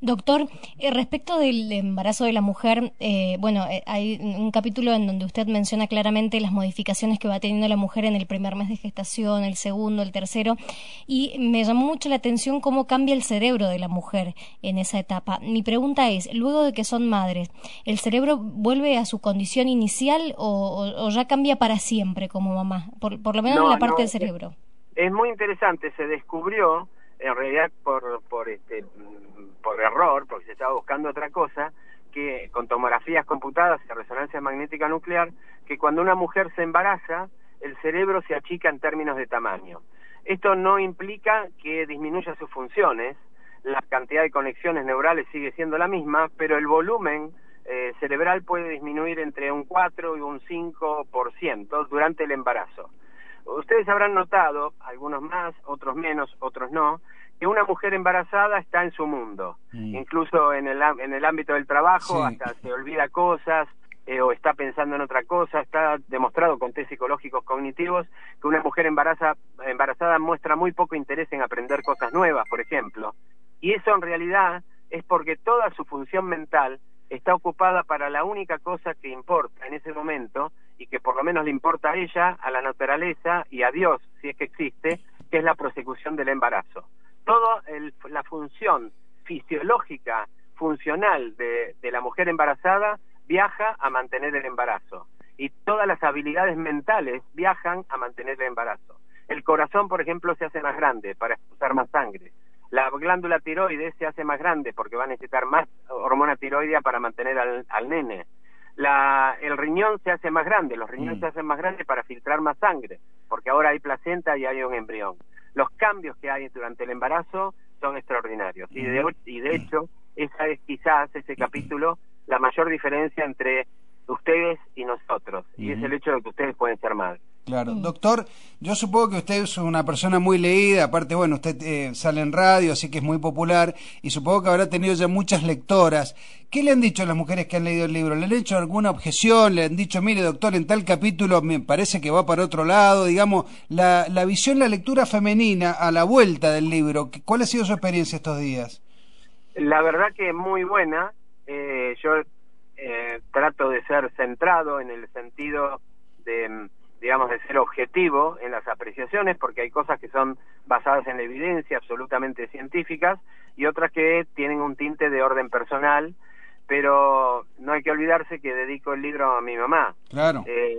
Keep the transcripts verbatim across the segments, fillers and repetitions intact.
Doctor, eh, respecto del embarazo de la mujer, eh, bueno, eh, hay un capítulo en donde usted menciona claramente las modificaciones que va teniendo la mujer en el primer mes de gestación, el segundo, el tercero, y me llamó mucho la atención cómo cambia el cerebro de la mujer en esa etapa. Mi pregunta es, luego de que son madres, ¿el cerebro vuelve a su condición inicial o, o, o ya cambia para siempre como mamá? Por, por lo menos no, en la parte no, del cerebro. Es, es muy interesante, se descubrió, en realidad por, por este... por error, porque se estaba buscando otra cosa, que con tomografías computadas y resonancia magnética nuclear, que cuando una mujer se embaraza, el cerebro se achica en términos de tamaño. Esto no implica que disminuya sus funciones, la cantidad de conexiones neurales sigue siendo la misma, pero el volumen eh, cerebral puede disminuir entre un cuatro y un cinco por ciento durante el embarazo. Ustedes habrán notado, algunos más, otros menos, otros no, que una mujer embarazada está en su mundo, mm. incluso en el, en el ámbito del trabajo, sí. hasta se olvida cosas, eh, o está pensando en otra cosa. Está demostrado con test psicológicos cognitivos que una mujer embaraza, embarazada muestra muy poco interés en aprender cosas nuevas, por ejemplo, y eso en realidad es porque toda su función mental está ocupada para la única cosa que importa en ese momento, y que por lo menos le importa a ella, a la naturaleza y a Dios, si es que existe, que es la prosecución del embarazo. Toda la función fisiológica, funcional de, de la mujer embarazada viaja a mantener el embarazo, y todas las habilidades mentales viajan a mantener el embarazo. El corazón, por ejemplo, se hace más grande para expulsar más sangre. La glándula tiroides se hace más grande porque va a necesitar más hormona tiroidea para mantener al, al nene. La, el riñón se hace más grande, los riñones mm. se hacen más grandes para filtrar más sangre, porque ahora hay placenta y hay un embrión. Los cambios que hay durante el embarazo son extraordinarios, y de, y de hecho esa es quizás, ese capítulo, la mayor diferencia entre ustedes y nosotros, y uh-huh. es el hecho de que ustedes pueden ser madres. Claro. Doctor, yo supongo que usted es una persona muy leída, aparte, bueno, usted eh, sale en radio, así que es muy popular, y supongo que habrá tenido ya muchas lectoras. ¿Qué le han dicho a las mujeres que han leído el libro? ¿Le han hecho alguna objeción? ¿Le han dicho, mire, doctor, en tal capítulo me parece que va para otro lado? Digamos, la, la visión, la lectura femenina a la vuelta del libro, ¿cuál ha sido su experiencia estos días? La verdad que es muy buena. Eh, yo eh, trato de ser centrado en el sentido de... digamos, de ser objetivo en las apreciaciones, porque hay cosas que son basadas en la evidencia, absolutamente científicas, y otras que tienen un tinte de orden personal, pero no hay que olvidarse que dedico el libro a mi mamá. Claro. Eh,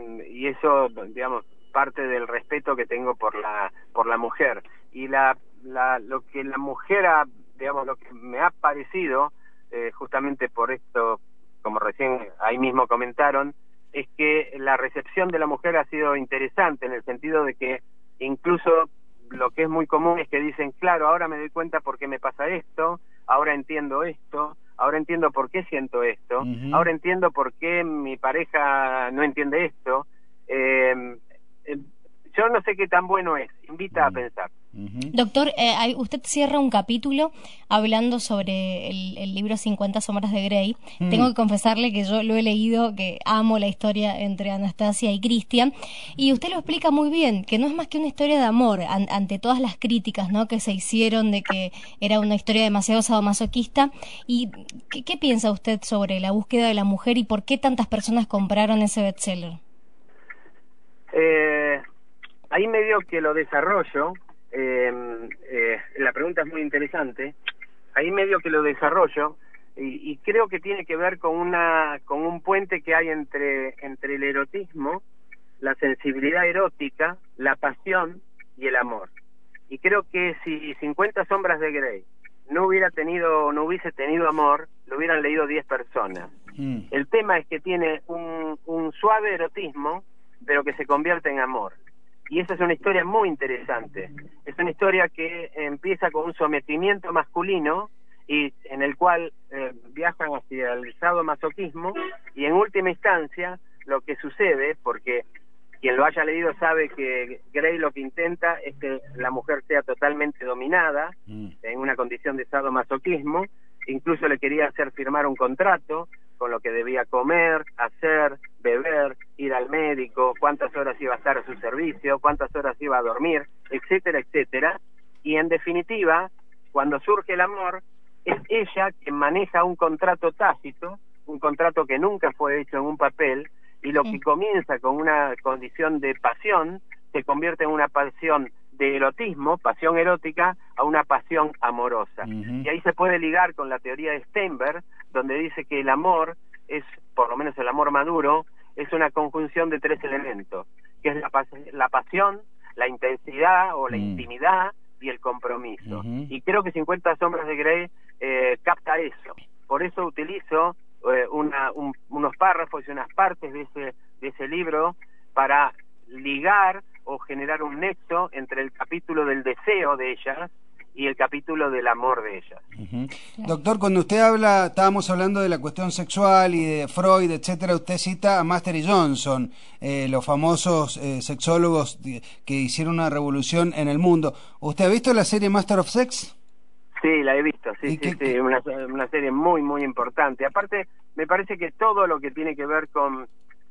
y eso, digamos, parte del respeto que tengo por la por la mujer. Y la, la lo que la mujer ha, digamos, lo que me ha parecido, eh, justamente por esto, como recién ahí mismo comentaron, es que la recepción de la mujer ha sido interesante, en el sentido de que incluso lo que es muy común es que dicen, claro, ahora me doy cuenta por qué me pasa esto, ahora entiendo esto, ahora entiendo por qué siento esto, uh-huh. ahora entiendo por qué mi pareja no entiende esto. Eh, eh, yo no sé qué tan bueno es, invita uh-huh. a pensar. Uh-huh. Doctor, eh, usted cierra un capítulo hablando sobre el, el libro cincuenta sombras de Grey. Uh-huh. Tengo que confesarle que yo lo he leído, que amo la historia entre Anastasia y Christian, y usted lo explica muy bien, que no es más que una historia de amor an, ante todas las críticas, ¿no?, que se hicieron de que era una historia demasiado sadomasoquista. ¿Y qué, qué piensa usted sobre la búsqueda de la mujer y por qué tantas personas compraron ese bestseller? Eh, ahí medio que lo desarrollo. Eh, eh, la pregunta es muy interesante. Ahí medio que lo desarrollo y, y creo que tiene que ver con una con un puente que hay entre entre el erotismo, la sensibilidad erótica, la pasión y el amor. Y creo que si cincuenta sombras de Grey no hubiera tenido no hubiese tenido amor, lo hubieran leído diez personas. Mm. El tema es que tiene un, un suave erotismo, pero que se convierte en amor. Y esa es una historia muy interesante. Es una historia que empieza con un sometimiento masculino y en el cual eh, viajan hacia el sadomasoquismo, y en última instancia lo que sucede, porque quien lo haya leído sabe que Grey lo que intenta es que la mujer sea totalmente dominada mm. en una condición de sadomasoquismo. Incluso le quería hacer firmar un contrato con lo que debía comer, hacer, beber, ir al médico, cuántas horas iba a estar a su servicio, cuántas horas iba a dormir, etcétera, etcétera. Y en definitiva, cuando surge el amor, es ella quien maneja un contrato tácito, un contrato que nunca fue hecho en un papel, y lo Sí. que comienza con una condición de pasión se convierte en una pasión de erotismo, pasión erótica, a una pasión amorosa. Ujú. Y ahí se puede ligar con la teoría de Steinberg, donde dice que el amor es, por lo menos el amor maduro, es una conjunción de tres elementos, que es la, pas la pasión, la intensidad o la Mm. intimidad y el compromiso. Ujú. Y creo que cincuenta sombras de Grey eh, capta eso. Por eso utilizo eh, una, un, unos párrafos y unas partes de ese, de ese libro para ligar o generar un nexo entre el capítulo del deseo de ellas y el capítulo del amor de ellas. Ujú. Doctor, cuando usted habla, estábamos hablando de la cuestión sexual y de Freud, etcétera, usted cita a Master y Johnson, eh, los famosos eh, sexólogos que hicieron una revolución en el mundo. ¿Usted ha visto la serie Master of Sex? Sí, la he visto, sí, ¿Y sí, qué- sí, qué? una, una serie muy, muy importante. Aparte, me parece que todo lo que tiene que ver con...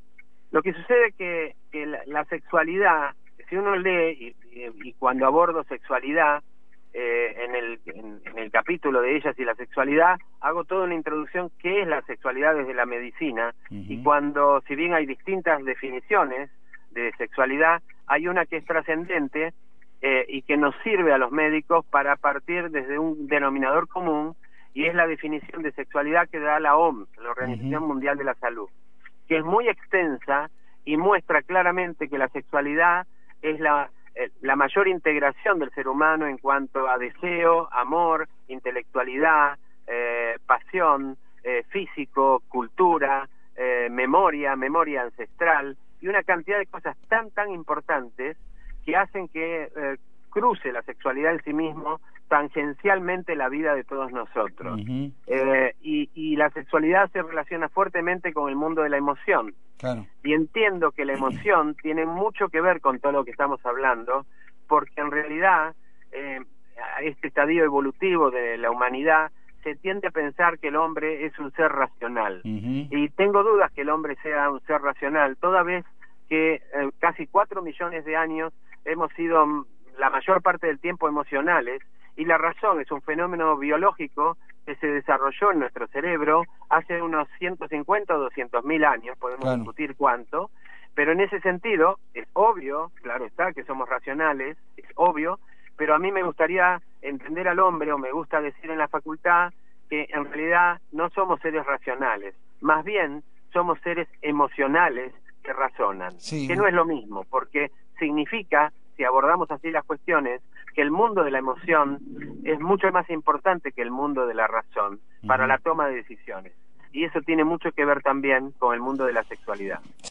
Lo que sucede que, que la, la sexualidad, si uno lee, y, y, y cuando abordo sexualidad, eh, en, el, en, en el capítulo de ellas y la sexualidad, hago toda una introducción qué es la sexualidad desde la medicina, Ujú. y cuando, si bien hay distintas definiciones de sexualidad, hay una que es trascendente, eh, y que nos sirve a los médicos para partir desde un denominador común, y es la definición de sexualidad que da la O M S, la Organización Ujú. Mundial de la Salud, que es muy extensa y muestra claramente que la sexualidad es la, eh, la mayor integración del ser humano en cuanto a deseo, amor, intelectualidad, eh, pasión, eh, físico, cultura, eh, memoria, memoria ancestral, y una cantidad de cosas tan, tan importantes que hacen que eh, cruce la sexualidad en sí mismo tangencialmente la vida de todos nosotros. Ujú. Eh, y, y la sexualidad se relaciona fuertemente con el mundo de la emoción. Claro. Y entiendo que la emoción tiene mucho que ver con todo lo que estamos hablando, porque en realidad eh, a este estadio evolutivo de la humanidad se tiende a pensar que el hombre es un ser racional. Ujú. Y tengo dudas que el hombre sea un ser racional, toda vez que eh, casi cuatro millones de años hemos sido mm, la mayor parte del tiempo emocionales, y la razón es un fenómeno biológico que se desarrolló en nuestro cerebro hace unos ciento cincuenta o doscientos mil años, podemos Claro. discutir cuánto, pero en ese sentido es obvio, claro está, que somos racionales, es obvio, pero a mí me gustaría entender al hombre, o me gusta decir en la facultad, que en realidad no somos seres racionales, más bien somos seres emocionales que razonan, Sí. que no es lo mismo, porque significa, si abordamos así las cuestiones, que el mundo de la emoción es mucho más importante que el mundo de la razón para Ujú. la toma de decisiones. Y eso tiene mucho que ver también con el mundo de la sexualidad.